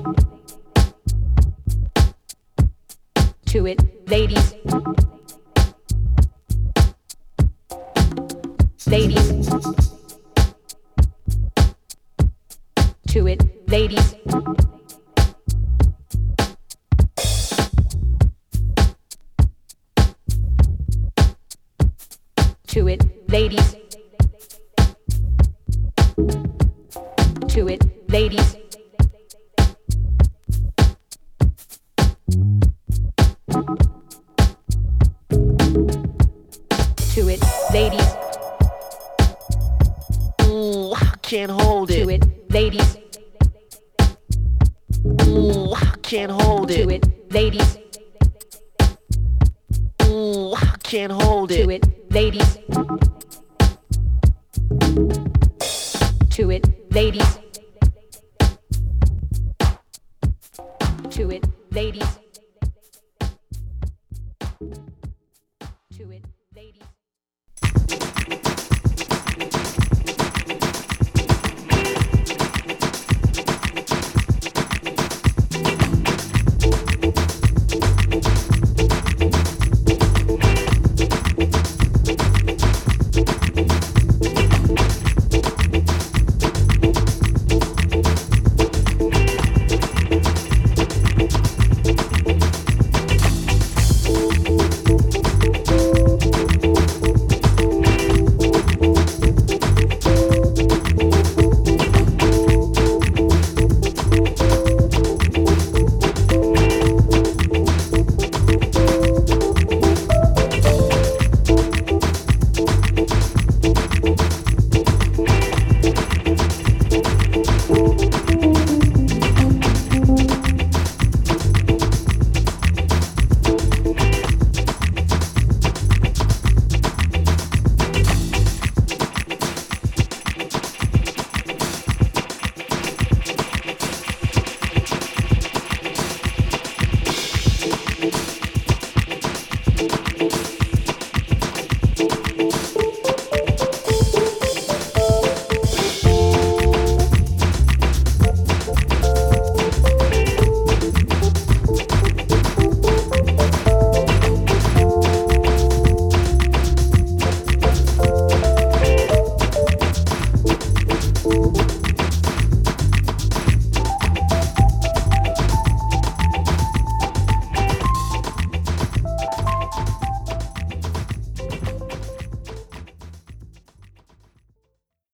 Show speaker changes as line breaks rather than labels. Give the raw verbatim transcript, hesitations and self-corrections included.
To it, ladies. Ladies. To it, ladies. To it, ladies. To it, ladies. To it, ladies.
Ooh, I can't hold it.
To it, ladies.
Ooh, I can't hold it.
To it, ladies.
Ooh, I can't hold it.
To it, ladies. To it, ladies. To it, ladies.